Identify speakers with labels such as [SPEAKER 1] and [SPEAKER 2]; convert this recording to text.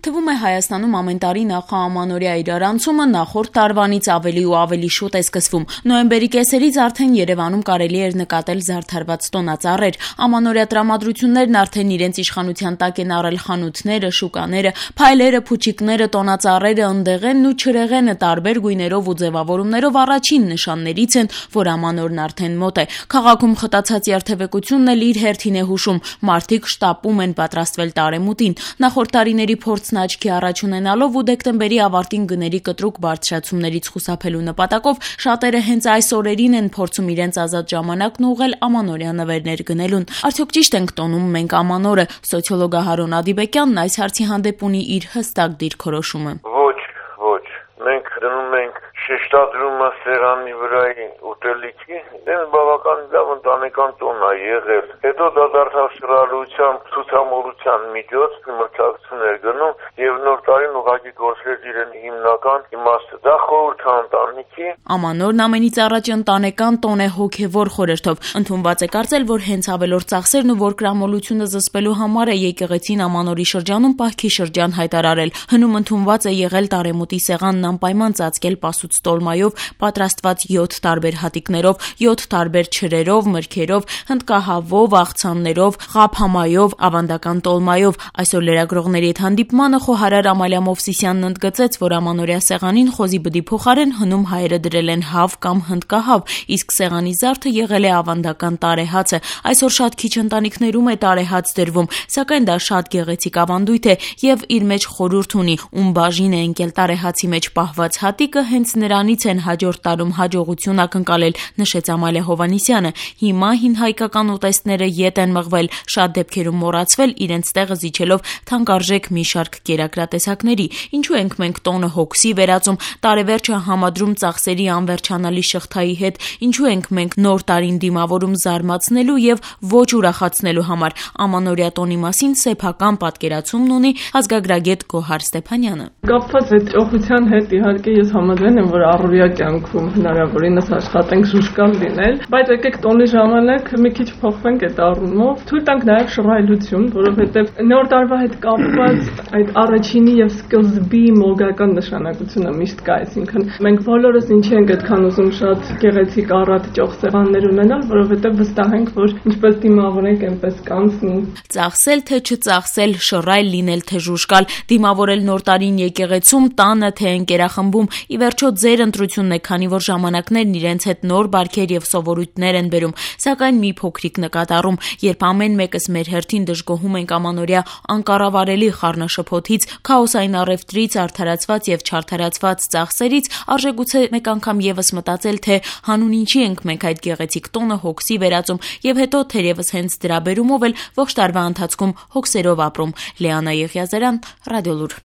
[SPEAKER 1] Թվում է Հայաստանում ամեն տարի նախաամանորյա իրարանցումը նախորդ տարվանից ավելի ու ավելի շուտ է սկսվում։ Նոյեմբերի կեսերից արդեն Երևանում կարելի էր նկատել զարդարված տոնածառեր։ Ամանորյա տրամադրություններն արդեն իրենց իշխանության տակ են առել խանութները, շուկաները, փայլերը, փուչիկները, տոնածառերը, ընդեղենն ու չրեղենը տարբեր գույներով ու ձևավորումներով առաջին նշաններից են, որ ամանորն արդեն մոտ է։ Քաղաքում խտացած երթևեկությունն էլ իր հերթին է հուշում։ Մարդիկ շտապում են պատրաստվել տարեմուտին։ Նախորդ տարիների փորձն աչքի առաջ ունենալով ու դեկտեմբերի ավարտին գների կտրուկ բարձրացումներից խուսափելու նպատակով շատերը հենց այս օրերին են փորձում իրենց ազատ ժամանակն ուղղել ամանորյա նվերներ գնելուն։ Արդյոք ճիշտ ենք տոնում մենք ամանորը։ Սոցիոլոգ Հարոն Ադիբեկյանն այս հարցի հանդեպ ունի իր հստակ դիրքորոշումը։
[SPEAKER 2] Ոչ, մենք դնում ենք շեշտադրումը սեղանի վրայի ուտելիքի, դեն բավական լավ ընտանեկան տոն է եղել։ Հետո դա դարձավ շռայլության, ցուցամոլության միջոց, մրցակցություններ գնում եւ նոր տարին ուղղակի գործեց իրեն հիմնական իմաստը։ Դա խորհուրդ է ընտանիքի։
[SPEAKER 1] Ամանորն ամենից առաջ ընտանեկան տոն է հոգեվոր խորհրդով։ Ընդունված է կարծել, որ հենց ավելորդ ծախսերն ու որկրամոլությունը զսպելու համար է եկեղեցին ամանորի շրջանում պահքի շրջան հայտարարել։ Հնում ընդունված է եղել տարեմուտի սեղանն անպայման ծածկել պասուց տոլմայով, պատրաստված 7 տարբեր հատիկներով, 7 տարբեր չրերով, մրգերով, հնդկահավով, աղցաններով, ղափամայով, ավանդական տոլմայով։ Այսօր լրագրողների հետ հանդիպմանը խոհարար Ամալիա Մովսիսյանն ընդգծեց, որ ամանորյա սեղանին խոզի բդի փոխարեն հնում հայերը դրել են հավ կամ հնդկահավ, իսկ սեղանի զարդը եղել է ավանդական տարեհացը։ Այսօր շատ քիչ ընտանիքներում է տարեհաց դրվում, սակայն դա շատ գեղեցիկ ավանդույթ է եւ իր մեջ խորհուրդ ունի, ում բաժին է ընկել տարեհացի մեջ պահված հատիկը, հենց նրանից են հաջորդ տարում հաջողություն ակնկալել, նշեց Ամալիա Հովհաննիսյանը։ Հիմա հին հայկական ուտեստները ետ են մղվել, շատ դեպքերում մոռացվել, իրենց տեղը զիջելով թանկարժեք մի շարք կերակրատեսակների։ Ինչու ենք մենք տոնը հոգսի վերածում, տարեվերջը համադրում ծախսերի անվերջանալի շղթայի հետ, ինչու ենք մենք նոր տարին դիմավորում զարմացնելու եւ ոչ ուրախացնելու համար։ Ամանորյա տոնի մասին սեփական պատկերացումն ունի ազգագրագետ Գոհար Ստեփանյանը։
[SPEAKER 3] Կապված այդ ճոխության հետ իհարկե ես համաձայն եմ, որ առօրյա կյանքում հնարավորինս աշխատենք շուշկալ լինել, բայց եկեք տոնի ժամանակ մի քիչ փոխվենք այդ առումով, թույլ տանք նաև շռայլություն, որովհետև նոր տարվա հետ կապված այդ առաջինի եւ սկզբի մոգական նշանակությունը միշտ կա, այսինքն մենք բոլորս ինչի ենք այդքան ուզում շատ գեղեցիկ առատ ճոխ սեղաններ ունենալ, որովհետև վստահ ենք, որ ինչպես դիմավորենք, այնպես կանցնի։
[SPEAKER 1] Ծախսել թե չծախսել, շռայլ լինել թե ժուժկալ, դիմավորել նոր տարին եկեղեցում, տանը թե ընկերախմբում, ի վերջո ձեր ընտրությունն է, քանի որ ժամանակներն իրենց հետ նոր բարքեր եւ սովորույթներ են բերում, սակայն մի փոքրիկ նկատառում, երբ ամեն մեկս մեր հերթին դժգոհում ենք ամանորյա անկառավարելի խառնաշփոթից, քաոսային առևտրից, արդարացված եւ չարդարացված ծախսերից, արժե գուցե մեկ անգամ եւս մտածել, թե հանուն ինչի ենք մենք այդ գեղեցիկ տոնը հոգսի վերածում եւ հետո թերեւս հենց դրա բերումով էլ ողջ տարվա ընթացքում հոգսերով ապրում։ Լիանա Եղիազարյան, Ռադիոլուր։